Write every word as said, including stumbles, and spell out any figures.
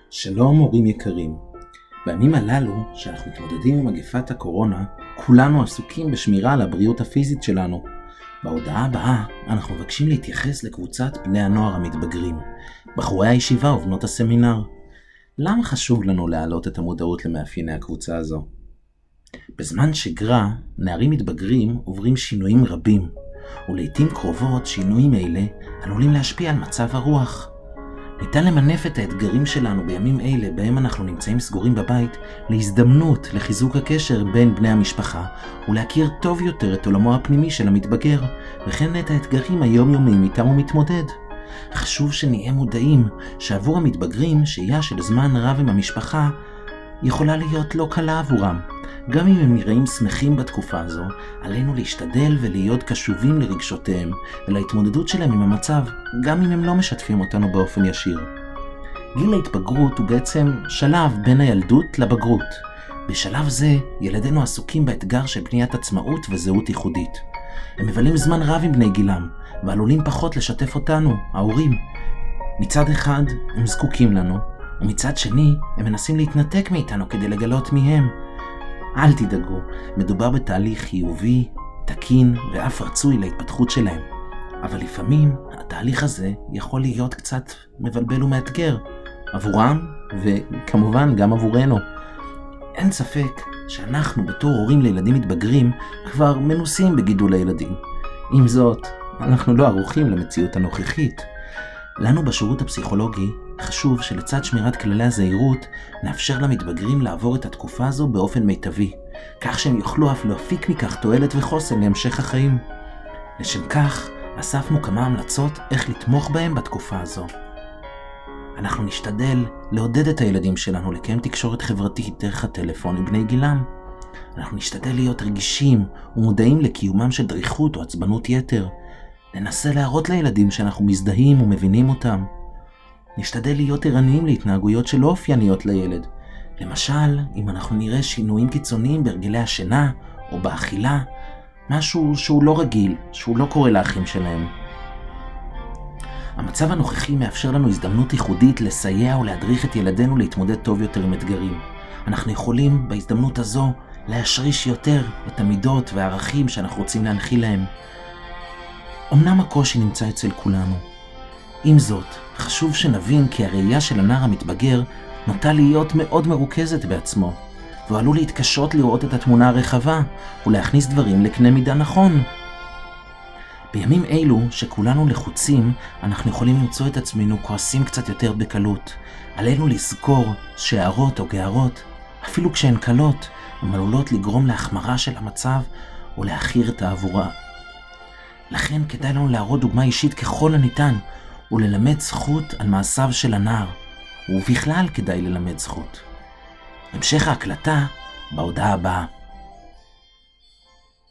שלום הורים יקרים, בימים הללו שאנחנו מתמודדים עם מגפת הקורונה, כולנו עסוקים בשמירה על הבריאות הפיזית שלנו. בהודעה הבאה אנחנו מבקשים להתייחס לקבוצת בני הנוער המתבגרים, בחורי הישיבה ובנות הסמינר. למה חשוב לנו להעלות את המודעות למאפייני הקבוצה הזו? בזמן שגרה, נערים מתבגרים עוברים שינויים רבים, ולעיתים קרובות שינויים אלה עלולים להשפיע על מצב הרוח. ניתן למנף את האתגרים שלנו בימים אלה בהם אנחנו נמצאים סגורים בבית להזדמנות לחיזוק הקשר בין בני המשפחה ולהכיר טוב יותר את עולמו הפנימי של המתבגר וכן את האתגרים היומיומיים איתם הוא מתמודד. חשוב שנהיה מודעים שעבור המתבגרים שהייה של זמן רב עם המשפחה יכולה להיות לא קלה עבורם. גם אם הם נראים שמחים בתקופה הזו, עלינו להשתדל ולהיות קשובים לרגשותיהם ולהתמודדות שלהם עם המצב, גם אם הם לא משתפים אותנו באופן ישיר. גיל ההתבגרות הוא בעצם שלב בין הילדות לבגרות. בשלב זה, ילדינו עסוקים באתגר של בניית עצמאות וזהות ייחודית. הם מבלים זמן רב עם בני גילם, ועלולים פחות לשתף אותנו, ההורים. מצד אחד, הם זקוקים לנו, ומצד שני, הם מנסים להתנתק מאיתנו כדי לגלות מי הם. אל תדאגו, מדובר בתהליך חיובי, תקין ואף רצוי להתפתחות שלהם. אבל לפעמים התהליך הזה יכול להיות קצת מבלבל ומאתגר עבורם וכמובן גם עבורנו. אין ספק שאנחנו בתור הורים לילדים מתבגרים כבר מנוסים בגידול הילדים. עם זאת, אנחנו לא ערוכים למציאות הנוכחית. לנו בשירות הפסיכולוגי חשוב שלצד שמירת כללי הזהירות נאפשר למתבגרים לעבור את התקופה הזו באופן מיטבי, כך שהם יוכלו אף להפיק מכך תועלת וחוסן להמשך החיים. לשם כך אספנו כמה המלצות איך לתמוך בהם בתקופה הזו. אנחנו נשתדל לעודד את הילדים שלנו לקיים תקשורת חברתית דרך הטלפון עם בני גילם. אנחנו נשתדל להיות רגישים ומודעים לקיומם של דריכות או עצבנות יתר. ננסה להראות לילדים שאנחנו מזדהים ומבינים אותם. נשתדל להיות ערניים להתנהגויות שלא אופייניות לילד. למשל, אם אנחנו נראה שינויים קיצוניים בהרגלי השינה או באכילה, משהו שהוא לא רגיל, שהוא לא קורה לאחים שלהם. המצב הנוכחי מאפשר לנו הזדמנות ייחודית לסייע ולהדריך את ילדינו להתמודד טוב יותר עם אתגרים. אנחנו יכולים בהזדמנות הזו להשריש יותר את המידות והערכים שאנחנו רוצים להנחיל להם. אמנם הקושי נמצא אצל כולנו. עם זאת, חשוב שנבין כי הראייה של הנער המתבגר נוטה להיות מאוד מרוכזת בעצמו, והוא עלול להתקשות לראות את התמונה הרחבה ולהכניס דברים לקנה מידה נכון. בימים אלו שכולנו לחוצים, אנחנו יכולים למצוא את עצמנו כועסים קצת יותר בקלות. עלינו לזכור שהערות או גערות, אפילו כשהן קלות, הן עלולות לגרום להחמרה של המצב או להחיר את העבורה. לכן כדאי לנו להראות דוגמה אישית ככל הניתן, וללמד זכות על מעשיו של הנער, ובכלל כדאי ללמד זכות. המשך ההקלטה בהודעה הבאה.